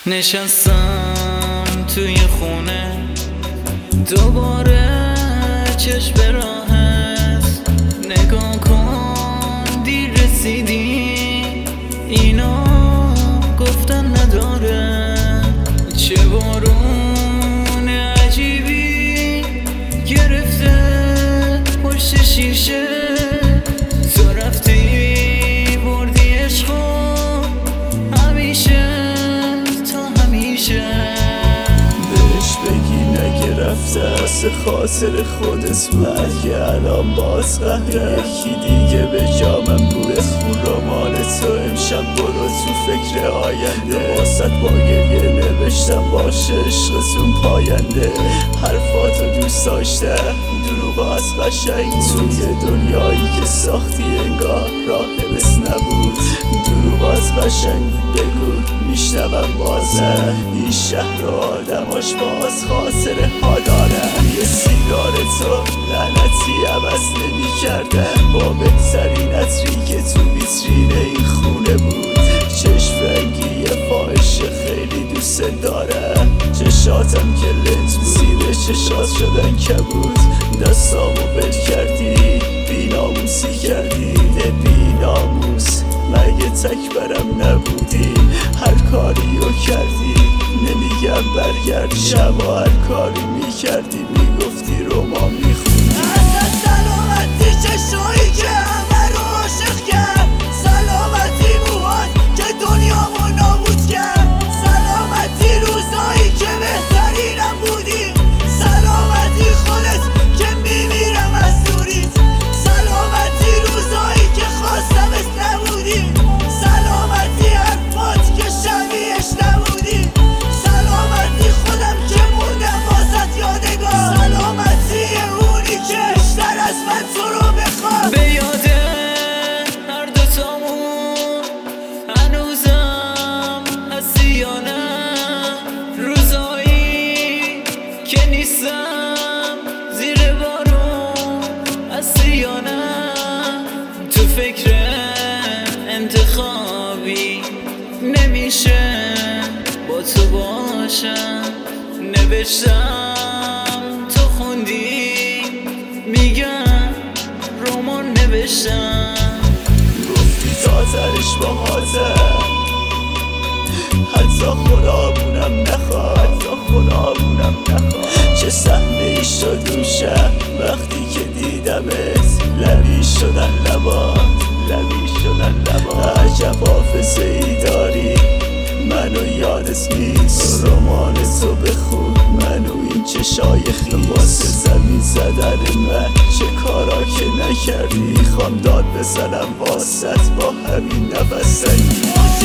نشستم توی خونه دوباره چشم به راهت نگاه کن دیر رسیدی اینا گفتن نداره چه بارون عجیبی گرفته پشت شیشه تو رفتی بردی عشقو همیشه تا همیشه بهش بگی نگرفته از خاطر خودت بود که الان باز قهره یکی دیگه به جامم بود خون رمان تو امشب برو تو فکر آینده واسط با گریه نوشتم باشه عشقتون پاینده حرفاتو دوست داشته دروغ از قشنگ توی دنیایی که ساختی انگار راه بس نبود دروغ از قشنگ بگو میشنوم بازه این شهر و آدماش باز خاطر ها دارن یه سیگار تو لعنتی عوض نمی کردن با بهترین عطری که تو ویترین این خونه بود چشم رنگی فاحشه خیلی دوست داره چشاتم که لنز بود زیر چشات شدن کبود دستامو بل کردی بیناموسی کردی بیناموس مگه تک برم نبودی هر کاریو کردی نمیگم برگردی شبا هر کاری میکردی میگفتی رومان میخوندی از سلامتی چشایی که همه رو عاشق کرد سلامتی موهات که دنیامو نابود کرد سلامتی روزایی که بهترینم بودی سلامتی خودت که میمیرم از دوریت سلامتی روزایی که خواستمت نبودی سلامتی حرفات که شبیهش نبودی سلامتی خودم که موندم واسط یادگار سلامتی اونی که بیشتر از من تو رو بخواد به یاده هر دوتامون هنوزم هستی یا نه روزایی که نیستم زیر بارون هستی یا نه تو فکر انتخابی نمیشه با تو باشم نوشتم تو خوندی میگم رمان نوشتم گفتی تا ترش با حاضر حتی خدامونم نخواد چه صحنه ای شد اون شب وقتی که دیدمت لبی شدن لبات عجب حافظه ای داری منو یادت نیست رمان تو بخون منو این چشای خیس واسه زمین زدن من چه کارا که نکردی خوام داد بزنم واسط با همین نفس سنگی